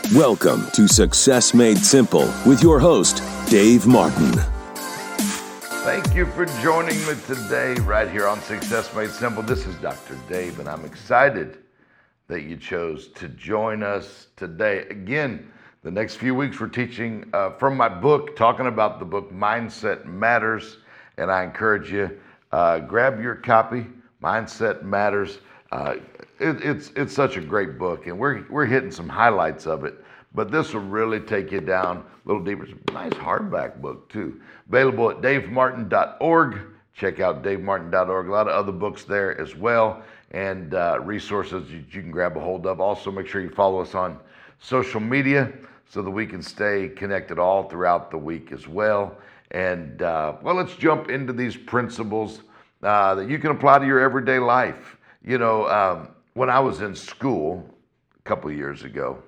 Welcome to Success Made Simple with your host, Dave Martin. Thank you for joining me today right here on Success Made Simple. This is Dr. Dave, and I'm excited that you chose to join us today. Again, the next few weeks we're teaching from my book, talking about the book Mindset Matters, and I encourage you, grab your copy, Mindset Matters. It's such a great book, and we're hitting some highlights of it, but this will really take you down a little deeper. It's a nice hardback book too. Available at davemartin.org. Check out davemartin.org. A lot of other books there as well, and resources you can grab a hold of. Also, make sure you follow us on social media so that we can stay connected all throughout the week as well. And let's jump into these principles that you can apply to your everyday life. You know, when I was in school a few years ago,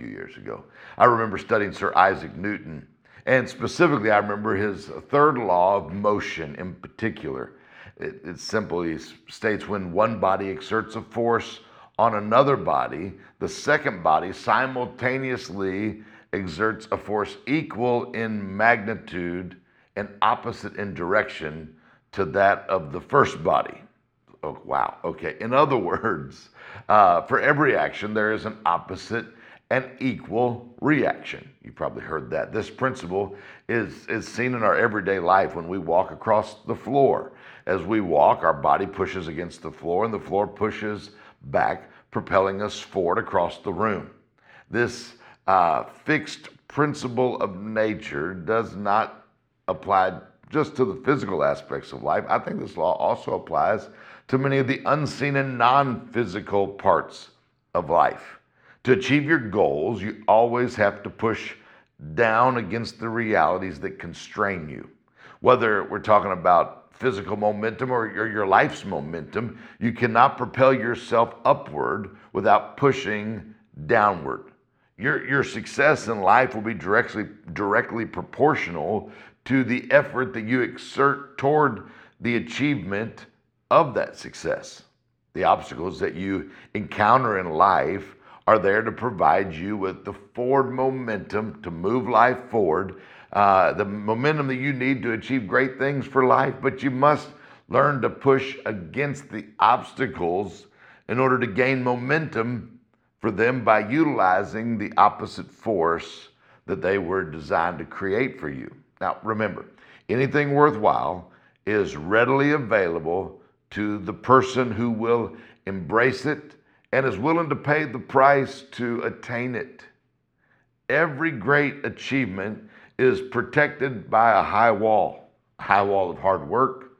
I remember studying Sir Isaac Newton. And specifically, I remember his third law of motion in particular. It simply states when one body exerts a force on another body, the second body simultaneously exerts a force equal in magnitude and opposite in direction to that of the first body. Oh, wow. Okay. In other words, for every action, there is an opposite and equal reaction. You probably heard that. This principle is seen in our everyday life when we walk across the floor. As we walk, our body pushes against the floor and the floor pushes back, propelling us forward across the room. This fixed principle of nature does not apply just to the physical aspects of life. I think this law also applies to many of the unseen and non-physical parts of life. To achieve your goals, you always have to push down against the realities that constrain you. Whether we're talking about physical momentum or your life's momentum, you cannot propel yourself upward without pushing downward. Your success in life will be directly proportional to the effort that you exert toward the achievement of that success. The obstacles that you encounter in life are there to provide you with the forward momentum to move life forward, the momentum that you need to achieve great things for life, but you must learn to push against the obstacles in order to gain momentum for them by utilizing the opposite force that they were designed to create for you. Now, remember, anything worthwhile is readily available to the person who will embrace it and is willing to pay the price to attain it. Every great achievement is protected by a high wall of hard work,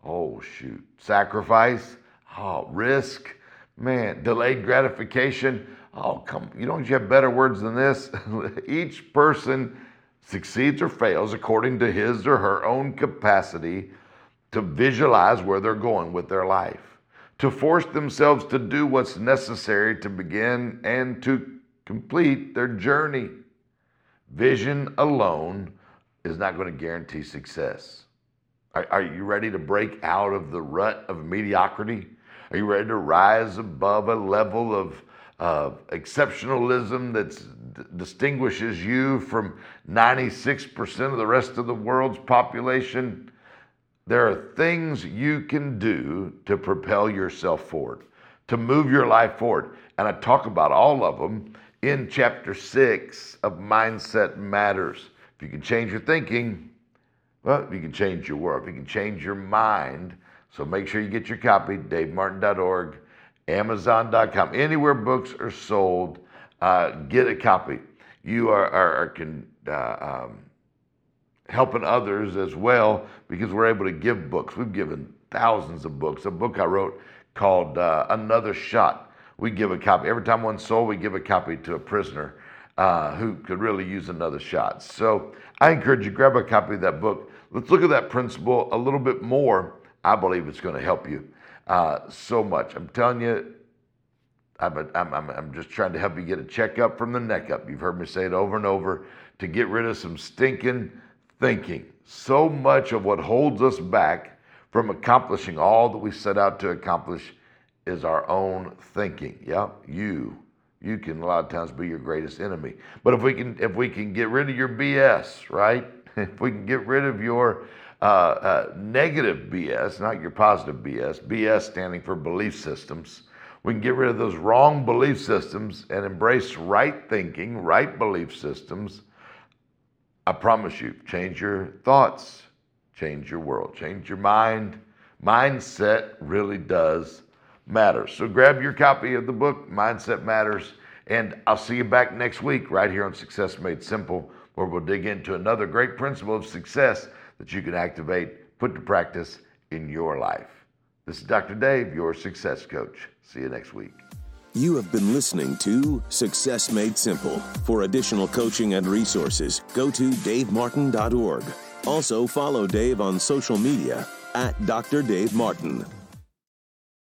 sacrifice, risk, delayed gratification. Don't you have better words than this? Each person succeeds or fails according to his or her own capacity to visualize where they're going with their life, to force themselves to do what's necessary to begin and to complete their journey. Vision alone is not going to guarantee success. Are you ready to break out of the rut of mediocrity? Are you ready to rise above a level of exceptionalism that distinguishes you from 96% of the rest of the world's population? There are things you can do to propel yourself forward, to move your life forward. And I talk about all of them in chapter 6 of Mindset Matters. If you can change your thinking, you can change your world. If you can change your mind, so make sure you get your copy, davemartin.org, amazon.com, anywhere books are sold, get a copy. You are helping others as well because we're able to give books. We've given thousands of books. A book I wrote called Another Shot. We give a copy. Every time one's sold, we give a copy to a prisoner who could really use another shot. So I encourage you, grab a copy of that book. Let's look at that principle a little bit more. I believe it's going to help you so much. I'm telling you, I'm just trying to help you get a checkup from the neck up. You've heard me say it over and over, to get rid of some stinking thinking. So much of what holds us back from accomplishing all that we set out to accomplish is our own thinking. Yeah, you you can a lot of times be your greatest enemy. But if we can get rid of your BS, right? If we can get rid of your negative BS, not your positive BS, BS standing for belief systems, we can get rid of those wrong belief systems and embrace right thinking, right belief systems. I promise you, change your thoughts, change your world, change your mind. Mindset really does matter. So grab your copy of the book, Mindset Matters, and I'll see you back next week right here on Success Made Simple, where we'll dig into another great principle of success that you can activate, put to practice in your life. This is Dr. Dave, your success coach. See you next week. You have been listening to Success Made Simple. For additional coaching and resources, go to davemartin.org. Also, follow Dave on social media @Dr. Dave Martin.